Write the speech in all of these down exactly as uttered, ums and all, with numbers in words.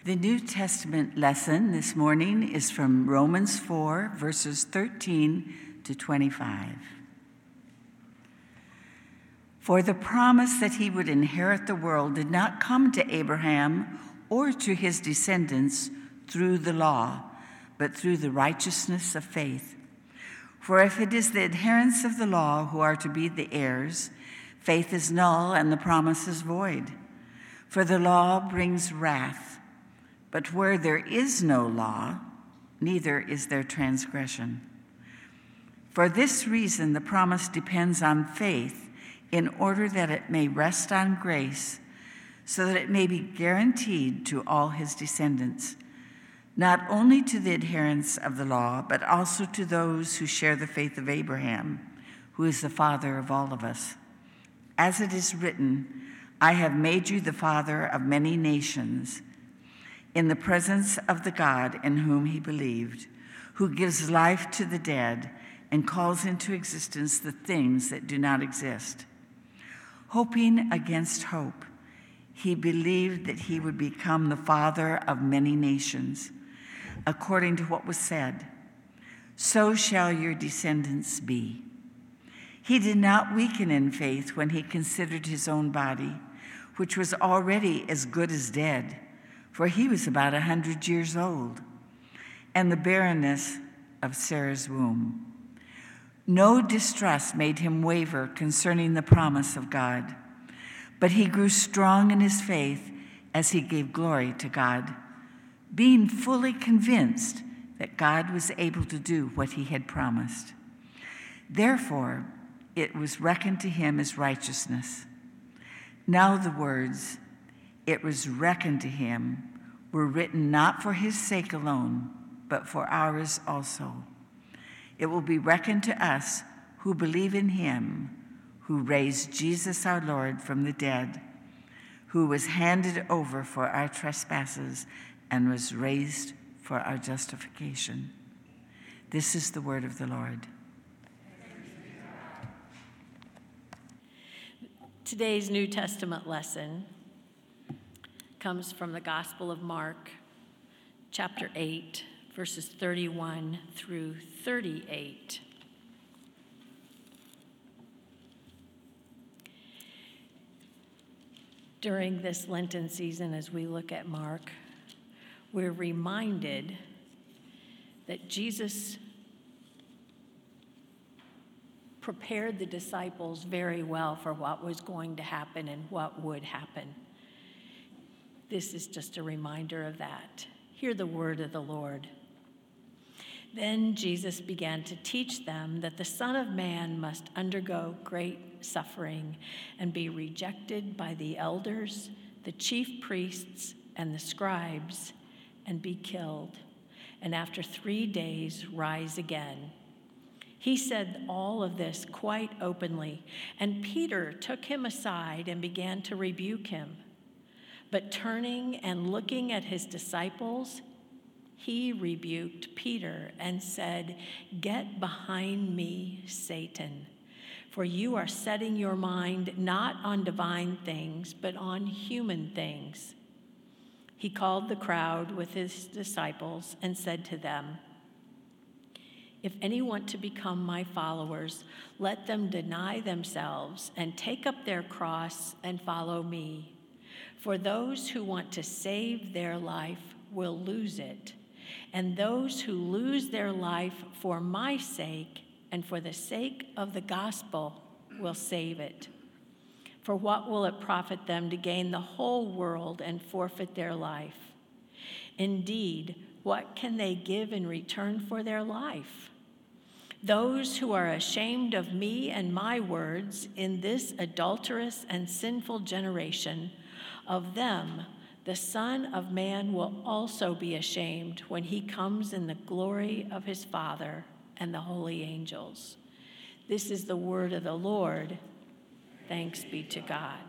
The New Testament lesson this morning is from Romans four, verses thirteen to twenty-five. For the promise that he would inherit the world did not come to Abraham or to his descendants through the law, but through the righteousness of faith. For if it is the adherents of the law who are to be the heirs, faith is null and the promise is void. For the law brings wrath. But where there is no law, neither is there transgression. For this reason, the promise depends on faith in order that it may rest on grace, so that it may be guaranteed to all his descendants, not only to the adherents of the law, but also to those who share the faith of Abraham, who is the father of all of us. As it is written, I have made you the father of many nations, in the presence of the God in whom he believed, who gives life to the dead and calls into existence the things that do not exist. Hoping against hope, he believed that he would become the father of many nations, according to what was said, so shall your descendants be. He did not weaken in faith when he considered his own body, which was already as good as dead, for he was about a hundred years old, and the barrenness of Sarah's womb. No distrust made him waver concerning the promise of God, but he grew strong in his faith as he gave glory to God, being fully convinced that God was able to do what he had promised. Therefore, it was reckoned to him as righteousness. Now the words, "It was reckoned to him," were written not for his sake alone, but for ours also. It will be reckoned to us who believe in him who raised Jesus our Lord from the dead, who was handed over for our trespasses and was raised for our justification. This is the word of the Lord. Today's New Testament lesson comes from the Gospel of Mark, chapter eight, verses thirty-one through thirty-eight. During this Lenten season, as we look at Mark, we're reminded that Jesus prepared the disciples very well for what was going to happen and what would happen. This is just a reminder of that. Hear the word of the Lord. Then Jesus began to teach them that the Son of Man must undergo great suffering and be rejected by the elders, the chief priests, and the scribes, and be killed, and after three days rise again. He said all of this quite openly, and Peter took him aside and began to rebuke him. But turning and looking at his disciples, he rebuked Peter and said, "Get behind me, Satan, for you are setting your mind not on divine things, but on human things." He called the crowd with his disciples and said to them, "If any want to become my followers, let them deny themselves and take up their cross and follow me. For those who want to save their life will lose it, and those who lose their life for my sake and for the sake of the gospel will save it. For what will it profit them to gain the whole world and forfeit their life? Indeed, what can they give in return for their life? Those who are ashamed of me and my words in this adulterous and sinful generation, of them the Son of Man will also be ashamed when he comes in the glory of his Father and the holy angels." This is the word of the Lord. Thanks be to God.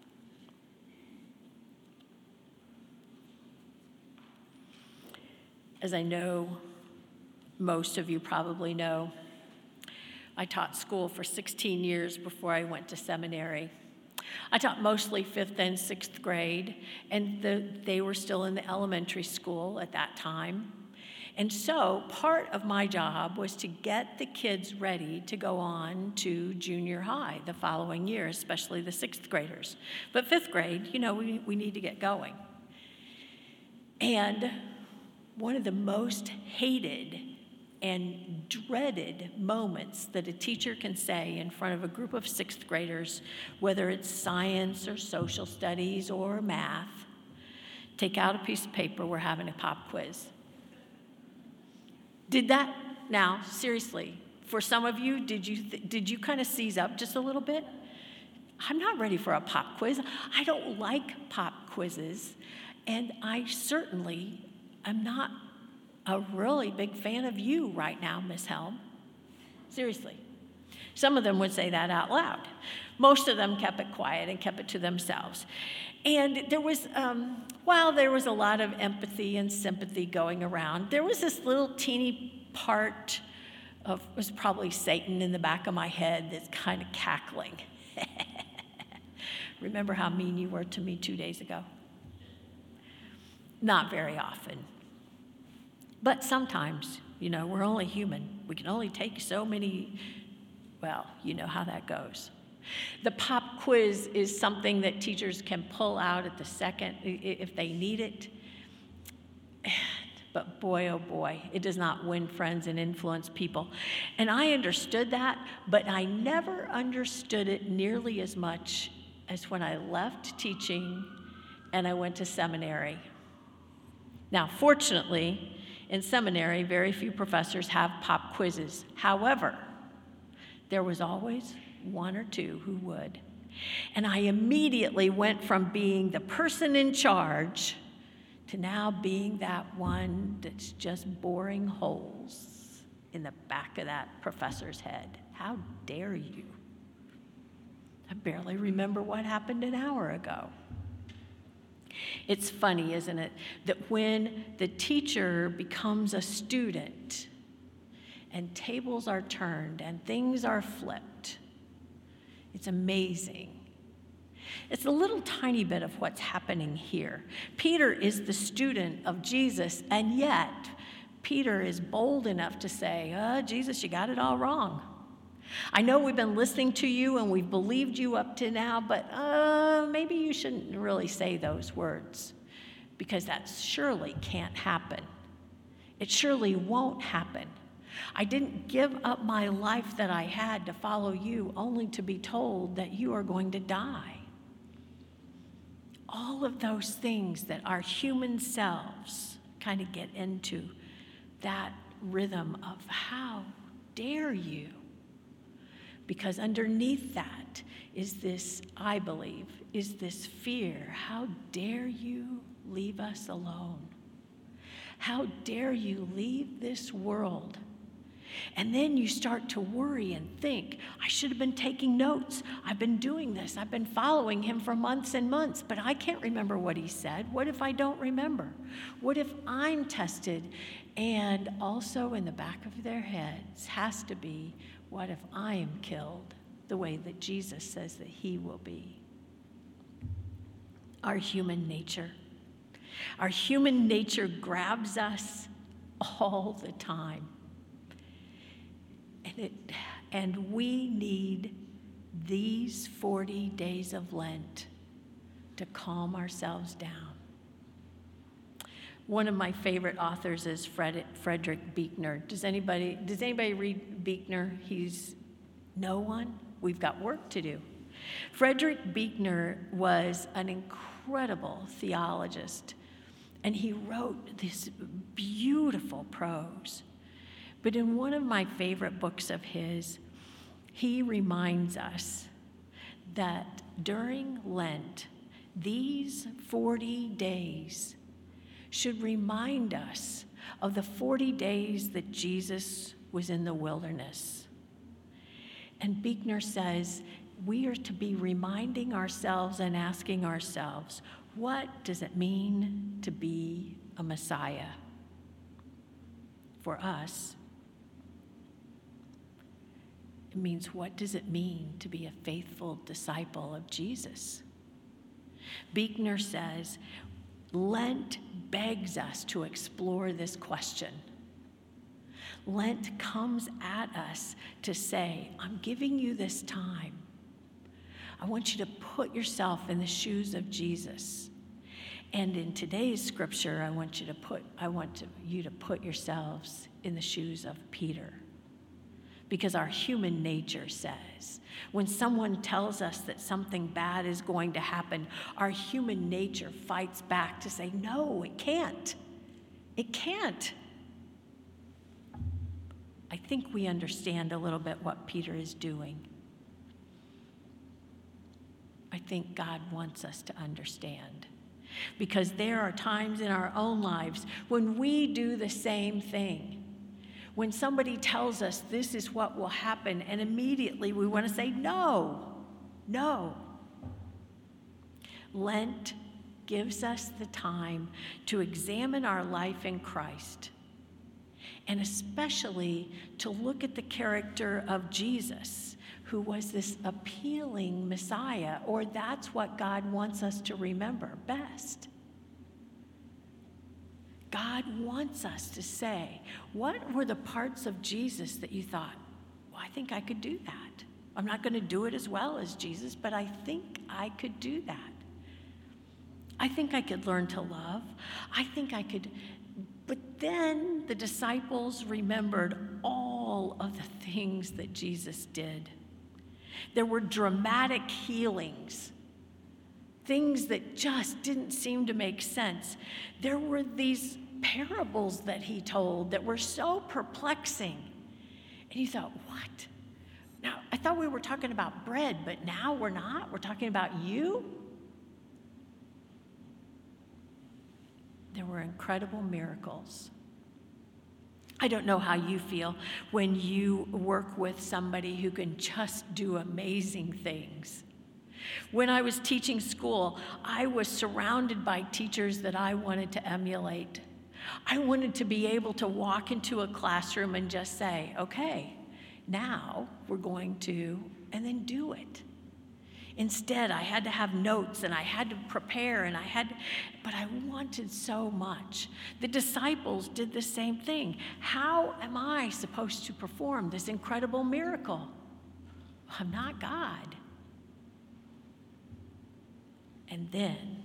As I know most of you probably know, I taught school for sixteen years before I went to seminary. I taught mostly fifth and sixth grade, and the, they were still in the elementary school at that time. And so part of my job was to get the kids ready to go on to junior high the following year, especially the sixth graders. But fifth grade, you know, we, we need to get going. And one of the most hated and dreaded moments that a teacher can say in front of a group of sixth graders, whether it's science or social studies or math, take out a piece of paper, we're having a pop quiz. Did that, now, seriously, for some of you, did you th- did you kind of seize up just a little bit? I'm not ready for a pop quiz. I don't like pop quizzes, and I certainly am not a really big fan of you right now, Miss Helm. Seriously. Some of them would say that out loud. Most of them kept it quiet and kept it to themselves. And there was, um, while there was a lot of empathy and sympathy going around, there was this little teeny part of, it was probably Satan in the back of my head that's kind of cackling. Remember how mean you were to me two days ago? Not very often. But sometimes, you know, we're only human. We can only take so many, well, you know how that goes. The pop quiz is something that teachers can pull out at the second if they need it. But boy, oh boy, it does not win friends and influence people. And I understood that, but I never understood it nearly as much as when I left teaching and I went to seminary. Now, fortunately, in seminary, very few professors have pop quizzes. However, there was always one or two who would. And I immediately went from being the person in charge to now being that one that's just boring holes in the back of that professor's head. How dare you? I barely remember what happened an hour ago. It's funny, isn't it, that when the teacher becomes a student and tables are turned and things are flipped, it's amazing. It's a little tiny bit of what's happening here. Peter is the student of Jesus, and yet Peter is bold enough to say, uh, Jesus, you got it all wrong. I know we've been listening to you and we've believed you up to now, but uh, maybe you shouldn't really say those words, because that surely can't happen. It surely won't happen. I didn't give up my life that I had to follow you only to be told that you are going to die. All of those things that our human selves kind of get into, that rhythm of how dare you? Because underneath that is this, I believe, is this fear. How dare you leave us alone? How dare you leave this world? And then you start to worry and think, I should have been taking notes. I've been doing this. I've been following him for months and months, but I can't remember what he said. What if I don't remember? What if I'm tested? And also in the back of their heads has to be, what if I am killed the way that Jesus says that he will be? Our human nature. Our human nature grabs us all the time. And, it, and we need these forty days of Lent to calm ourselves down. One of my favorite authors is Fred, Frederick Buechner. Does anybody, does anybody read Buechner? He's no one? We've got work to do. Frederick Buechner was an incredible theologist, and he wrote this beautiful prose. But in one of my favorite books of his, he reminds us that during Lent, these forty days should remind us of the forty days that Jesus was in the wilderness. And Buechner says we are to be reminding ourselves and asking ourselves, what does it mean to be a Messiah? For us, It means, what does it mean to be a faithful disciple of Jesus? Buechner says, Lent begs us to explore this question. Lent comes at us to say, I'm giving you this time. I want you to put yourself in the shoes of Jesus. And in today's scripture, I want you to put, I want to, you to put yourselves in the shoes of Peter. Because our human nature says, when someone tells us that something bad is going to happen, our human nature fights back to say, no, it can't. It can't. I think we understand a little bit what Peter is doing. I think God wants us to understand. Because there are times in our own lives when we do the same thing. When somebody tells us this is what will happen, and immediately we want to say, no, no. Lent gives us the time to examine our life in Christ, and especially to look at the character of Jesus, who was this appealing Messiah, or that's what God wants us to remember best. God wants us to say, what were the parts of Jesus that you thought, well, I think I could do that. I'm not going to do it as well as Jesus, but I think I could do that. I think I could learn to love. I think I could. But then the disciples remembered all of the things that Jesus did. There were dramatic healings, things that just didn't seem to make sense. There were these parables that he told that were so perplexing. And you thought, what? Now, I thought we were talking about bread, but now we're not? We're talking about you? There were incredible miracles. I don't know how you feel when you work with somebody who can just do amazing things. When I was teaching school, I was surrounded by teachers that I wanted to emulate. I wanted to be able to walk into a classroom and just say, okay, now we're going to, and then do it. Instead, I had to have notes and I had to prepare and I had, but I wanted so much. The disciples did the same thing. How am I supposed to perform this incredible miracle? I'm not God. And then,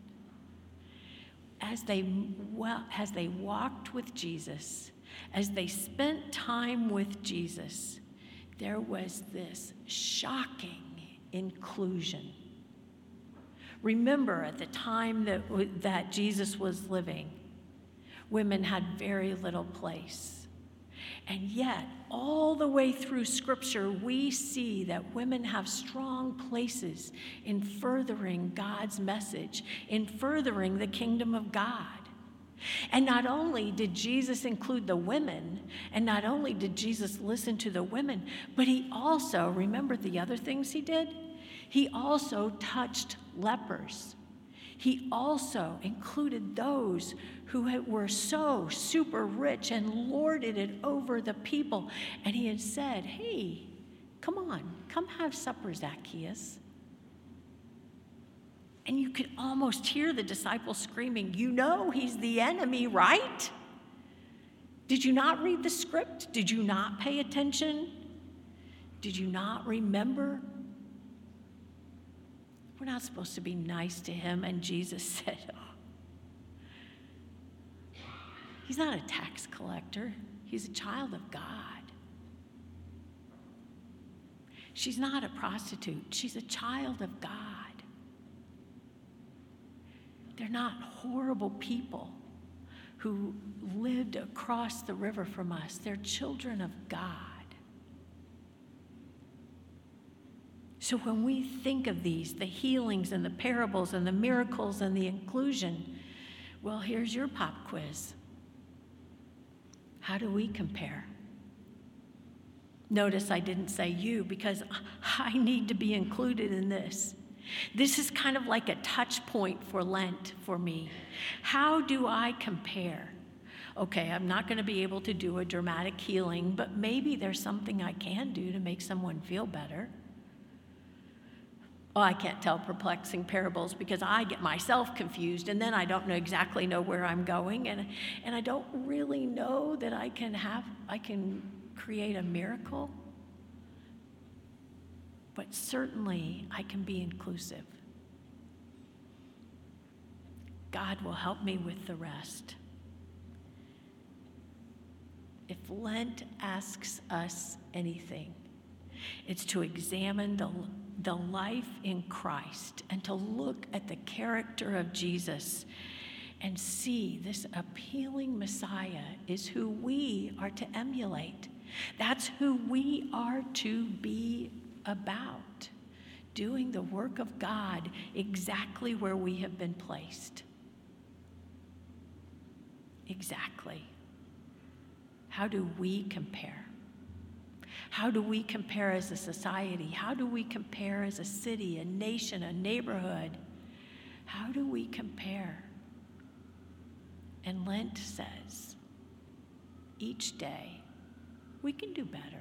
as they, well, as they walked with Jesus, as they spent time with Jesus, there was this shocking inclusion. Remember, at the time that, that Jesus was living, women had very little place. And yet, all the way through Scripture, we see that women have strong places in furthering God's message, in furthering the kingdom of God. And not only did Jesus include the women, and not only did Jesus listen to the women, but he also, remember the other things he did? He also touched lepers. He also included those who were so super rich and lorded it over the people. And he had said, hey, come on, come have supper, Zacchaeus. And you could almost hear the disciples screaming, you know he's the enemy, right? Did you not read the script? Did you not pay attention? Did you not remember? We're not supposed to be nice to him. And Jesus said, oh, he's not a tax collector. He's a child of God. She's not a prostitute. She's a child of God. They're not horrible people who lived across the river from us. They're children of God. So when we think of these, the healings and the parables and the miracles and the inclusion, well, here's your pop quiz. How do we compare? Notice I didn't say you because I need to be included in this. This is kind of like a touch point for Lent for me. How do I compare Okay, I'm not going to be able to do a dramatic healing, but maybe there's something I can do to make someone feel better. Well, I can't tell perplexing parables because I get myself confused, and then I don't know exactly know where I'm going, and, and I don't really know that I can have, I can create a miracle. But certainly I can be inclusive. God will help me with the rest. If Lent asks us anything, it's to examine the, the life in Christ and to look at the character of Jesus and see this appealing Messiah is who we are to emulate. That's who we are to be about, doing the work of God exactly where we have been placed. Exactly. How do we compare? How do we compare as a society? How do we compare as a city, a nation, a neighborhood? How do we compare? And Lent says, each day, we can do better.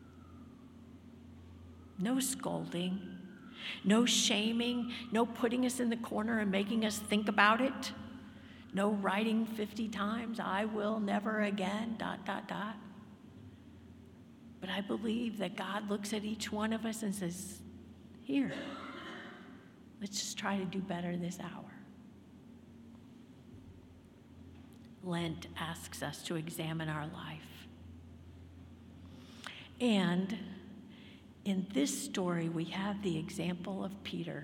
No scolding, no shaming, no putting us in the corner and making us think about it. No writing fifty times, I will never again, dot, dot, dot. But I believe that God looks at each one of us and says, here, let's just try to do better this hour. Lent asks us to examine our life. And in this story, we have the example of Peter.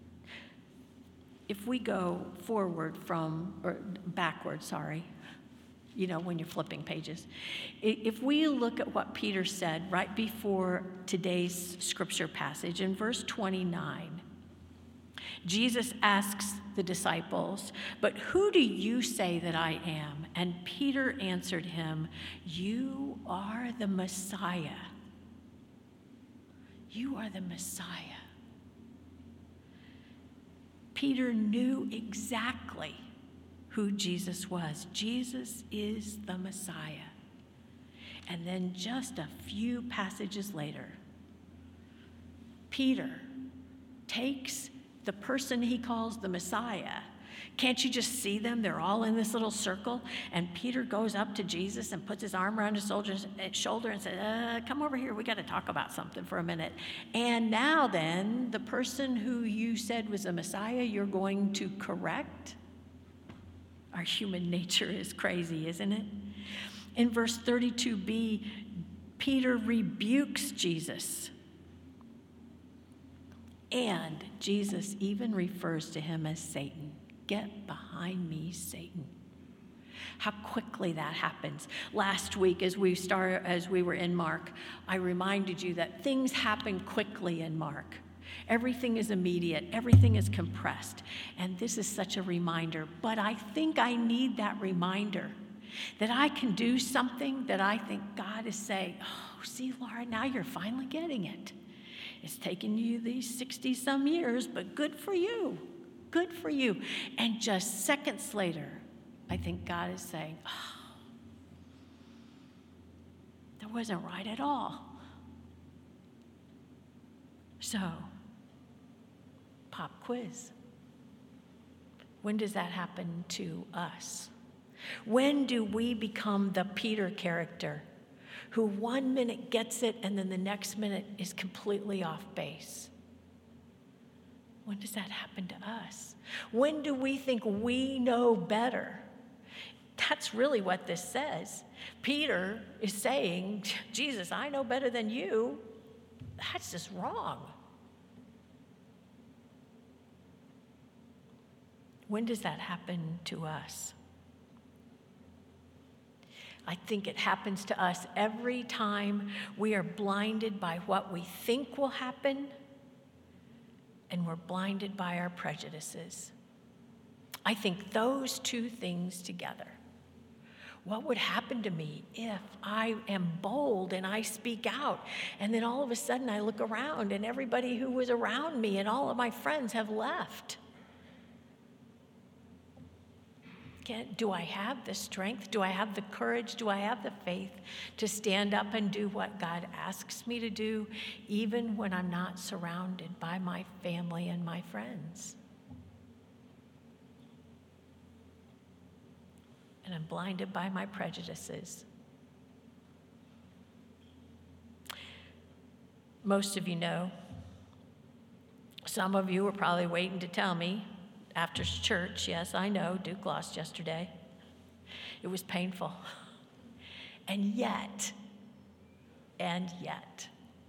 If we go forward from, or backward, sorry, you know, when you're flipping pages. If we look at what Peter said right before today's scripture passage, in verse twenty-nine, Jesus asks the disciples, "But who do you say that I am?" And Peter answered him, "You are the Messiah. You are the Messiah." Peter knew exactly who Jesus was. Jesus is the Messiah. And then just a few passages later, Peter takes the person he calls the Messiah. Can't you just see them? They're all in this little circle. And Peter goes up to Jesus and puts his arm around his shoulder and says, uh, come over here. We got to talk about something for a minute. And now then, the person who you said was a Messiah, you're going to correct? Our human nature is crazy, isn't it? In verse thirty-two b, Peter rebukes Jesus. And Jesus even refers to him as Satan. Get behind me, Satan. How quickly that happens. Last week, as we start, as we were in Mark, I reminded you that things happen quickly in Mark. Everything is immediate. Everything is compressed. And this is such a reminder. But I think I need that reminder that I can do something that I think God is saying, oh, see, Laura, now you're finally getting it. It's taken you these sixty-some years, but good for you. Good for you. And just seconds later, I think God is saying, oh, that wasn't right at all. So, pop quiz. When does that happen to us? When do we become the Peter character who one minute gets it and then the next minute is completely off base? When does that happen to us? When do we think we know better? That's really what this says. Peter is saying, Jesus, I know better than you. That's just wrong. When does that happen to us? I think it happens to us every time we are blinded by what we think will happen, and we're blinded by our prejudices. I think those two things together. What would happen to me if I am bold and I speak out, and then all of a sudden I look around and everybody who was around me and all of my friends have left? Can, do I have the strength? Do I have the courage? Do I have the faith to stand up and do what God asks me to do, even when I'm not surrounded by my family and my friends? And I'm blinded by my prejudices. Most of you know. Some of you were probably waiting to tell me after church. Yes, I know, Duke lost yesterday. It was painful. And yet, and yet,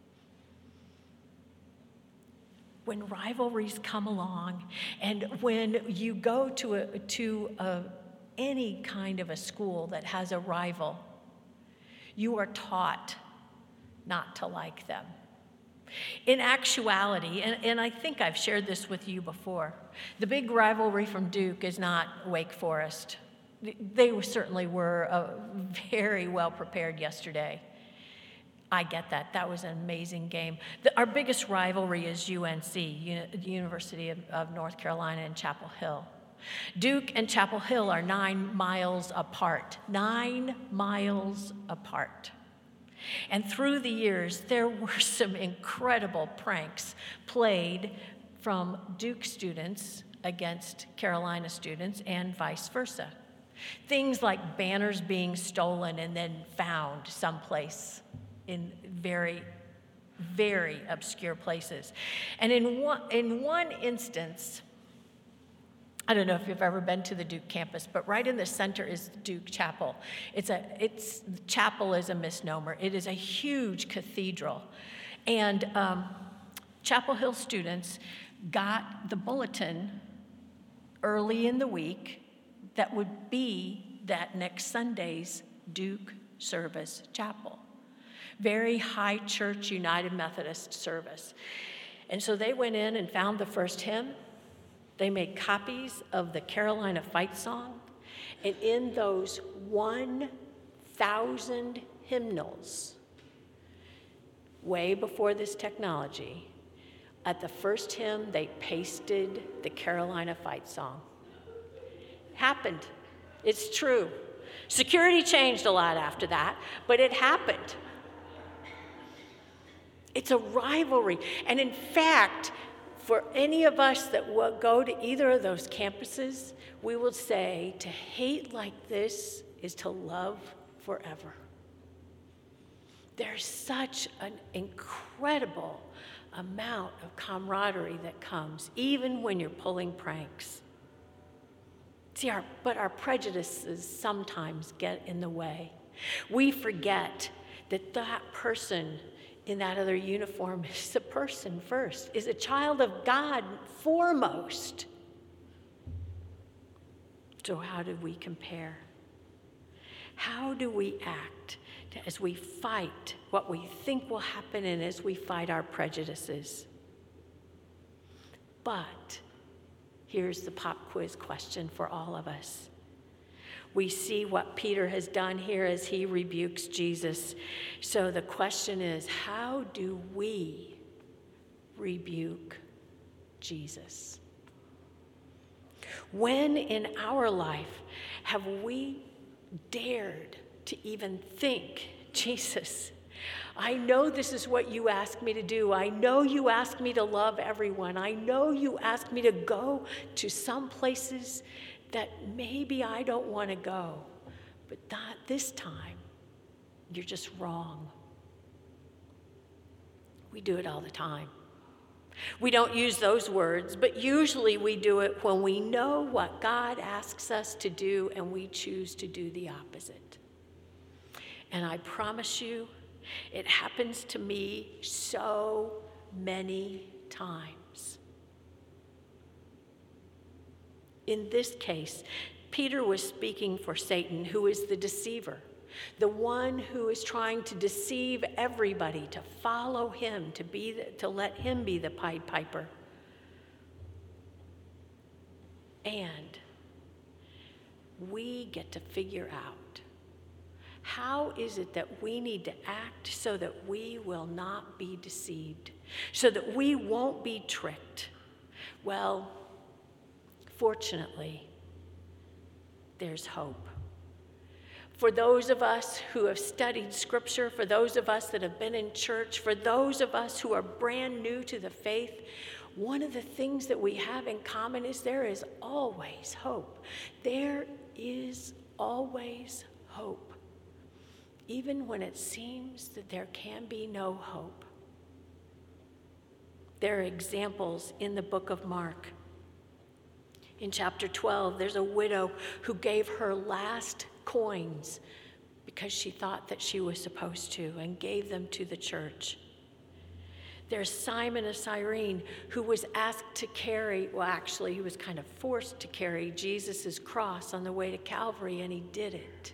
when rivalries come along, and when you go to a, to a, any kind of a school that has a rival, you are taught not to like them. In actuality, and, and I think I've shared this with you before, the big rivalry from Duke is not Wake Forest. They certainly were uh, very well prepared yesterday. I get that. That was an amazing game. The, our biggest rivalry is U N C, Uni- the University of, of North Carolina in Chapel Hill. Duke and Chapel Hill are nine miles apart. Nine miles apart. And through the years, there were some incredible pranks played from Duke students against Carolina students and vice versa. Things like banners being stolen and then found someplace in very, very obscure places. And in one, in one instance, I don't know if you've ever been to the Duke campus, but right in the center is Duke Chapel. It's a, it's, chapel is a misnomer. It is a huge cathedral. And um, Chapel Hill students got the bulletin early in the week that would be that next Sunday's Duke service chapel. Very high church United Methodist service. And so they went in and found the first hymn. They made copies of the Carolina Fight Song, and in those one thousand hymnals, way before this technology, at the first hymn, they pasted the Carolina Fight Song. Happened. It's true. Security changed a lot after that, but it happened. It's a rivalry, and in fact, for any of us that will go to either of those campuses, we will say to hate like this is to love forever. There's such an incredible amount of camaraderie that comes, even when you're pulling pranks. See, our, but our prejudices sometimes get in the way. We forget that that person in that other uniform is a person first, is a child of God foremost. So how do we compare? How do we act as we fight what we think will happen and as we fight our prejudices? But here's the pop quiz question for all of us. We see what Peter has done here as he rebukes Jesus. So the question is, how do we rebuke Jesus? When in our life have we dared to even think, Jesus, I know this is what you ask me to do. I know you ask me to love everyone. I know you ask me to go to some places that maybe I don't want to go, but not this time. You're just wrong. We do it all the time. We don't use those words, but usually we do it when we know what God asks us to do and we choose to do the opposite. And I promise you, it happens to me so many times. In this case, Peter was speaking for Satan, who is the deceiver, the one who is trying to deceive everybody, to follow him, to be the, to let him be the Pied Piper. And we get to figure out, how is it that we need to act so that we will not be deceived, so that we won't be tricked? Well, fortunately, there's hope. For those of us who have studied Scripture, for those of us that have been in church, for those of us who are brand new to the faith, one of the things that we have in common is there is always hope. There is always hope, even when it seems that there can be no hope. There are examples in the book of Mark. In chapter twelve, there's a widow who gave her last coins because she thought that she was supposed to and gave them to the church. There's Simon of Cyrene who was asked to carry, well, actually, he was kind of forced to carry Jesus' cross on the way to Calvary, and he did it.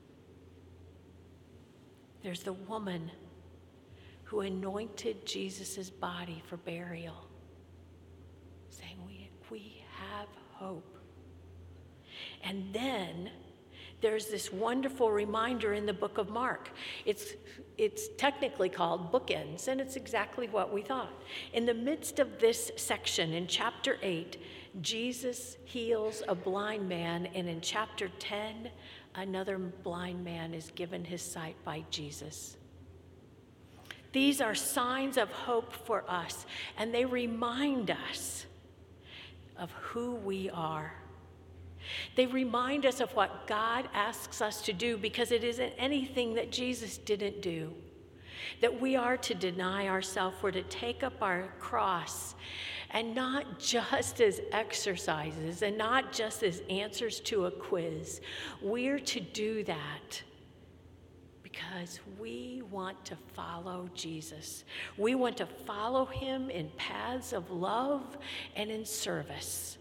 There's the woman who anointed Jesus' body for burial, saying, we, we have hope. And then there's this wonderful reminder in the book of Mark. It's, it's technically called Bookends, and it's exactly what we thought. In the midst of this section, in chapter eight, Jesus heals a blind man, and in chapter ten, another blind man is given his sight by Jesus. These are signs of hope for us, and they remind us of who we are. They remind us of what God asks us to do, because it isn't anything that Jesus didn't do. That we are to deny ourselves, we're to take up our cross, and not just as exercises and not just as answers to a quiz. We're to do that because we want to follow Jesus. We want to follow him in paths of love and in service.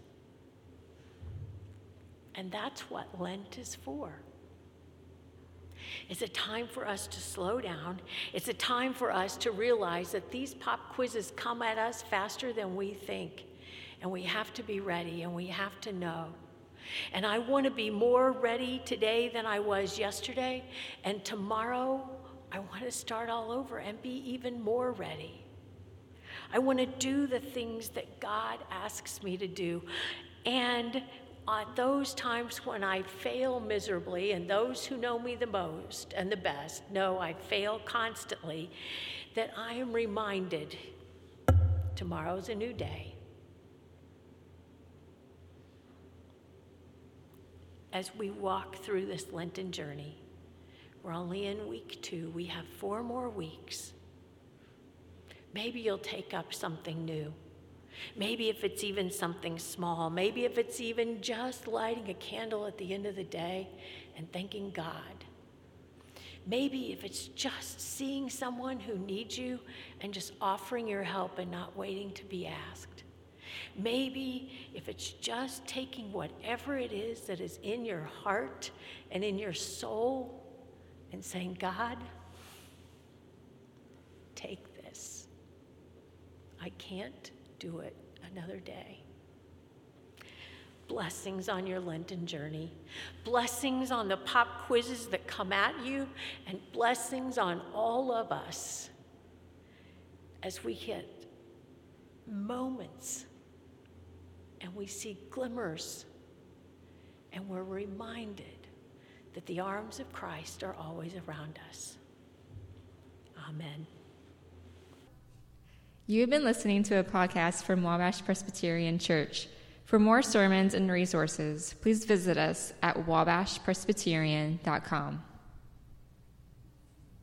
And that's what Lent is for. It's a time for us to slow down. It's a time for us to realize that these pop quizzes come at us faster than we think. And we have to be ready, and we have to know. And I want to be more ready today than I was yesterday. And tomorrow, I want to start all over and be even more ready. I want to do the things that God asks me to do. And on those times when I fail miserably, and those who know me the most and the best know I fail constantly, that I am reminded tomorrow's a new day. As we walk through this Lenten journey, we're only in week two. We have four more weeks. Maybe you'll take up something new. Maybe if it's even something small, maybe if it's even just lighting a candle at the end of the day and thanking God. Maybe if it's just seeing someone who needs you and just offering your help and not waiting to be asked. Maybe if it's just taking whatever it is that is in your heart and in your soul and saying, God, take this. I can't do it another day. Blessings on your Lenten journey. Blessings on the pop quizzes that come at you, and blessings on all of us as we hit moments and we see glimmers and we're reminded that the arms of Christ are always around us. Amen. You have been listening to a podcast from Wabash Presbyterian Church. For more sermons and resources, please visit us at wabash presbyterian dot com.